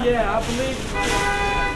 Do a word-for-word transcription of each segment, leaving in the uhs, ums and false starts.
Yeah, I believe.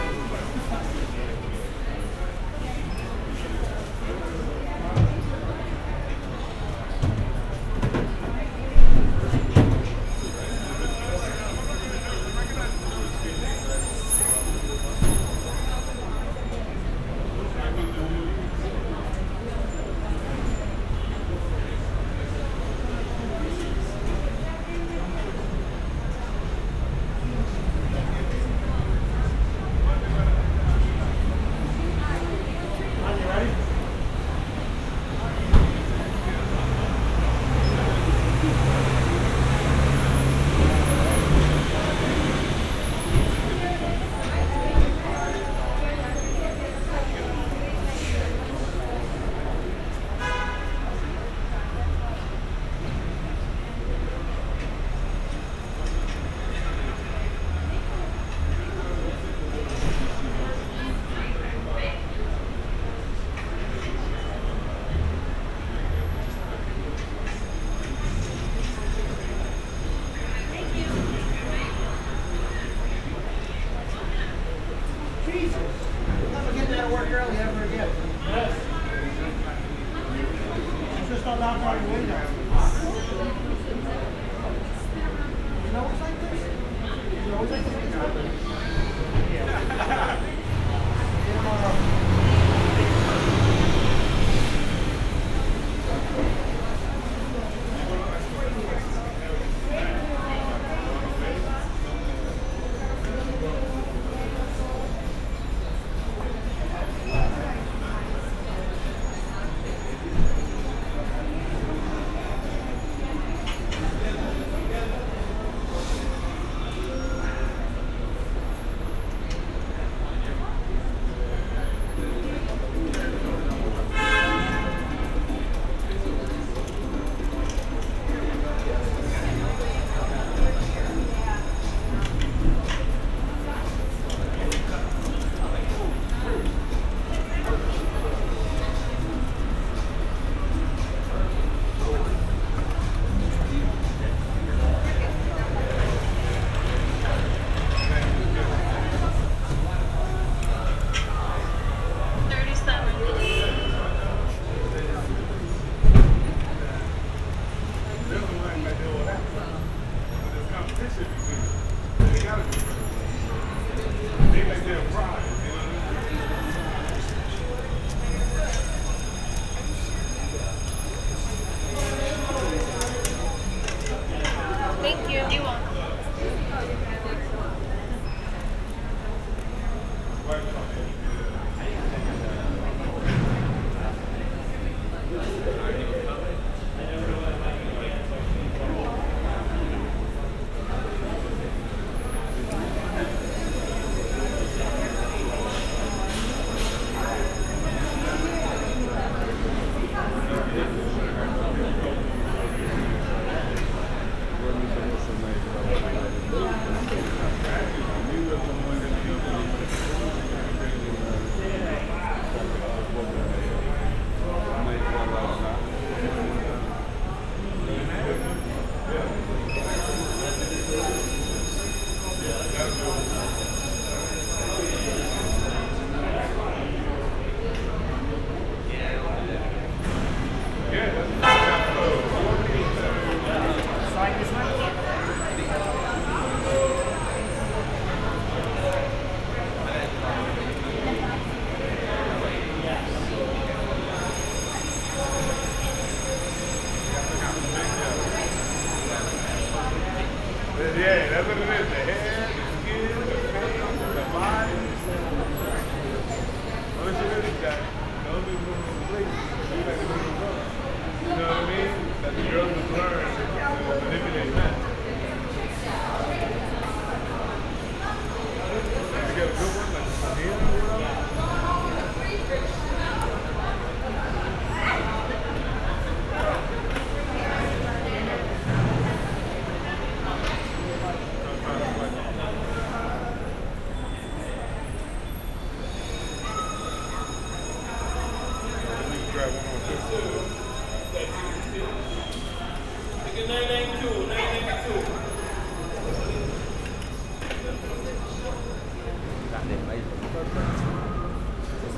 Never get that work early ever again. Yes. It's just not knock on your window. You know it's like this? You know it's like this? Yeah.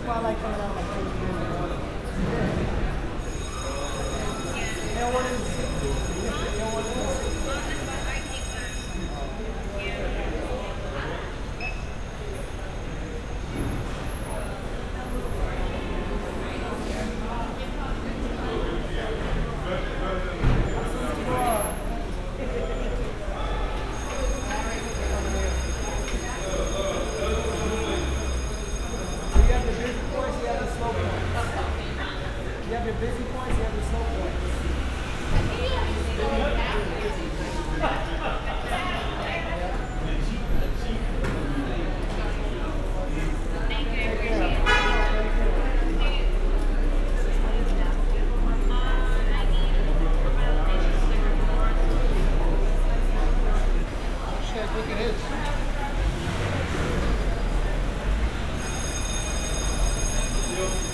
why I like coming out like two years in the morning. They don't want to see. They don't want to see. You have the busy points, you have the slow points. You have your busy points, you have the slow points. Take care. Shit, I think it is. Yo.